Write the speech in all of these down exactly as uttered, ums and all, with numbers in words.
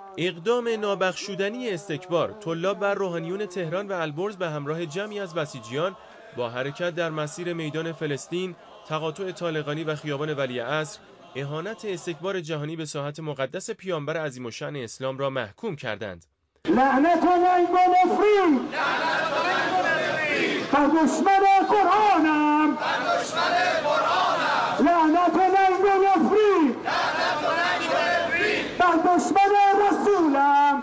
اقدام نابخشودنی استکبار طلاب و روحانیون تهران و البرز به همراه جمعی از بسیجیان با حرکت در مسیر میدان فلسطین، تقاطع طالقانی و خیابان ولیعصر، اهانت استکبار جهانی به ساحت مقدس پیامبر عظیم الشأن اسلام را محکوم کردند. لعنت ننگ و نفرین بر دشمن قرآنم، لعنت ننگ و نفرین بر دشمن رسولم.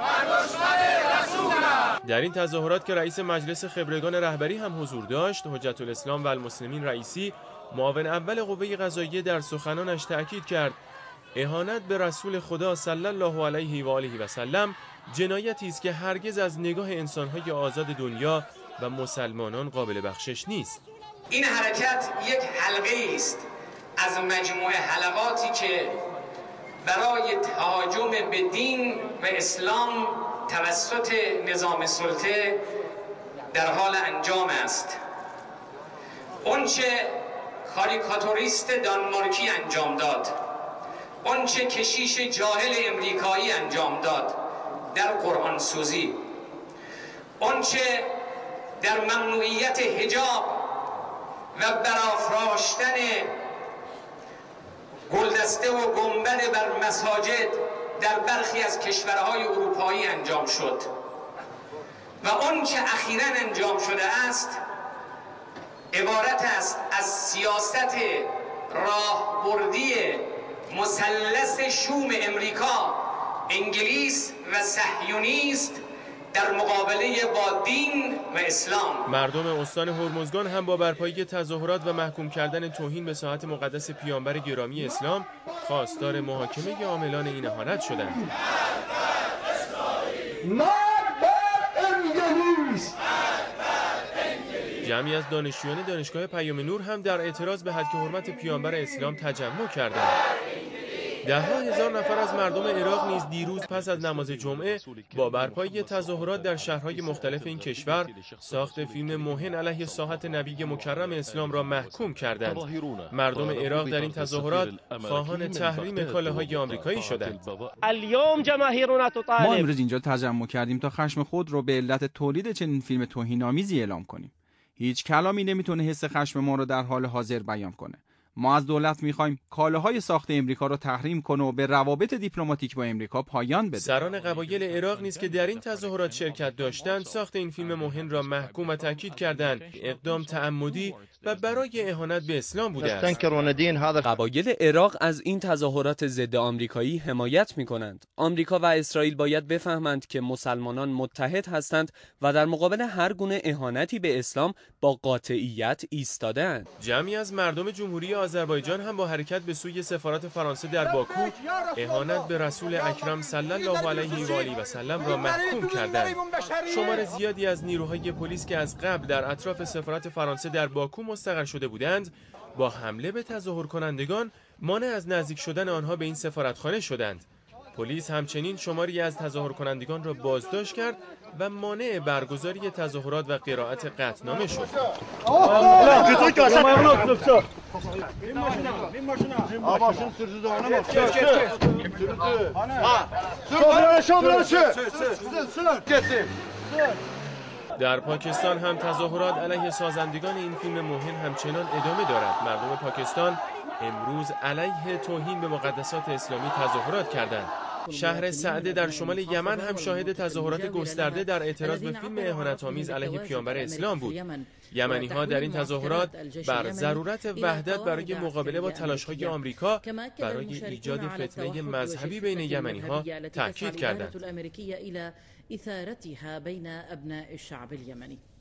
در این تظاهرات که رئیس مجلس خبرگان رهبری هم حضور داشت، حجت الاسلام و المسلمین رئیسی، معاون اول قوه قضاییه، در سخنانش تأکید کرد اهانت به رسول خدا صلی الله علیه و آله و سلم جنایتی است که هرگز از نگاه انسان‌های آزاد دنیا و مسلمانان قابل بخشش نیست. این حرکت یک حلقه است از مجموعه حلقاتی که برای تهاجم به دین و اسلام توسط نظام سلطه در حال انجام است. اونچه کاریکاتوریست دانمارکی انجام داد، اونچه کشیش جاهل امریکایی انجام داد در قرآن سوزی، اونچه در ممنوعیت حجاب و برافراشتن گلدسته و گنبد بر مساجد در برخی از کشورهای اروپایی انجام شد و آنچه اخیراً انجام شده است عبارت است از سیاست راهبردی مثلث شوم امریکا، انگلیس و صهیونیست در مقابله با دین و اسلام. مردم استان هرمزگان هم با برپایی تظاهرات و محکوم کردن توهین به ساحت مقدس پیامبر گرامی اسلام خواستار محاکمه عاملان این اهانت شدند. جمعی از دانشجویان دانشگاه پیام نور هم در اعتراض به حد حرمت پیامبر اسلام تجمع کردند. ده ها هزار نفر از مردم عراق نیز دیروز پس از نماز جمعه با برپایی تظاهرات در شهرهای مختلف این کشور ساخت فیلم موهن علیه ساحت نبی مکرم اسلام را محکوم کردند. مردم عراق در این تظاهرات خواهان تحریم کالاهای آمریکایی شدند. ما امروز اینجا تجمع کردیم تا خشم خود را به علت تولید چنین فیلم توهین‌آمیزی اعلام کنیم. هیچ کلامی نمیتونه حس خشم ما را در حال حاضر بیان کنه. ما از دولت میخوایم کالاهای ساخت امریکا را تحریم کنه و به روابط دیپلماتیک با امریکا پایان بده. سران قبایل عراق نیز که در این تظاهرات شرکت داشتند ساخت این فیلم موهن را محکوم و تاکید کردند اقدام تعمدی و برای اهانت به اسلام بوده است. قبایل عراق از این تظاهرات ضد آمریکایی حمایت میکنند. آمریکا و اسرائیل باید بفهمند که مسلمانان متحد هستند و در مقابل هر گونه اهانتی به اسلام با قاطعیت ایستاده‌اند. جمعی از مردم جمهوری آذربایجان هم با حرکت به سوی سفارت فرانسه در باکو اهانت به رسول اکرم صلی الله علیه و آله و سلم را محکوم کردند. شمار زیادی از نیروهای پلیس که از قبل در اطراف سفارت فرانسه در باکو مستقر شده بودند با حمله به تظاهر کنندگان مانع از نزدیک شدن آنها به این سفارتخانه شدند. پلیس همچنین شماری از تظاهر کنندگان را بازداشت کرد و مانع برگزاری تظاهرات و قرائت قطعنامه شد. در پاکستان هم تظاهرات علیه سازندگان این فیلم موهن همچنان ادامه دارد. مردم پاکستان امروز علیه توهین به مقدسات اسلامی تظاهرات کردند. شهر سعده در شمال یمن هم شاهد تظاهرات گسترده در اعتراض به فیلم اهانت‌آمیز علیه پیامبر اسلام بود. یمنی‌ها در این تظاهرات بر ضرورت وحدت برای مقابله با تلاش‌های آمریکا برای ایجاد فتنه مذهبی بین یمنی‌ها تاکید کردند.